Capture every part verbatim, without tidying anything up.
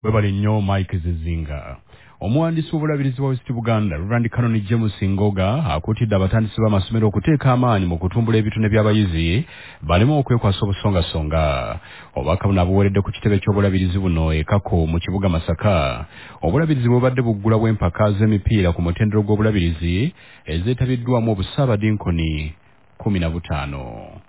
Webali nnyo Mike Zizinga. Omuwandiisi w'obulabirizi wa West Buganda, Reverend Canon James Ngoga, akuutidde abatandisi b'amasomero okuteeka amaanyi mu kutumbula ebitone by'abayizi balimu okwekwasa obusongasonga. Obubaka buno abuweeredde ku kitebe ky'obulabirizi buno e Kako mu kibuga Masaka. Obulabirizi bubadde buggulawo empaka z'emipiira ku mutendero gw'obulabirizi ezeetabiddwamu obusaabadinkoni kumi na butaano.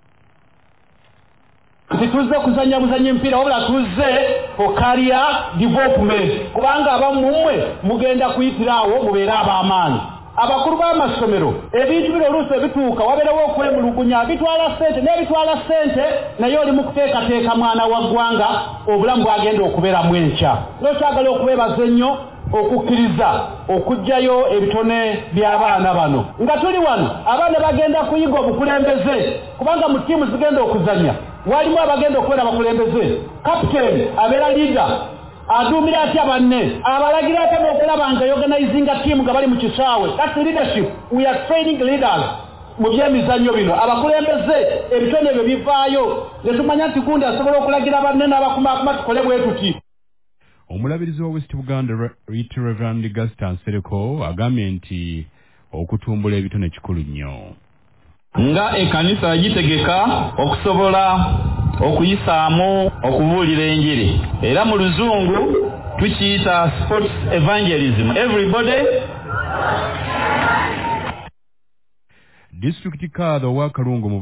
Tituze kuzanya buzanya mpira wabula tuze okaria development kubanga abamumwe mugenda kuyitirawo mubeera ab'amaanyi abakulu b'amasomero ebintu bino oluusi ebituuka wabeerawo okwemulugunya bitwala ssente n'ebitwala ssente naye oli mu kuteekateeka mwana wa ggwanga obulamu bwagenda okubeeramu enkya nokyagala okubeebaza ennyo okukkiriza okugjayo ebitone by'abaana bano nga tuli wano abaana bagenda kuyiga obukulembeze kubanga mu ttiimu zigenda okuzanya walimu abagenda okubeera abakulembeze kapiteeni abeera liida aduumira atya banne abalagira atya n'okulaba nga organizinga ttiimu nga bali mu kisaawe that's leadership. We are training leaders mu byemizannyo bino abakulembeze ebitone ebyo bivaayo ne tumanya nti gundi asobola okulagira banne n'abakumaakuma tukole bwe tuti. Omulabirizi wa West Buganda Right Reverend Gaston Sereko agambye nti okutumbula ebitone kikulu nnyo. Nga ekanisa yagitegeka okusobola okuyisaamu okubuulira enjiri era mu luzungu tukiyita sports evangelism. Everybody District Kaado wa Kalungu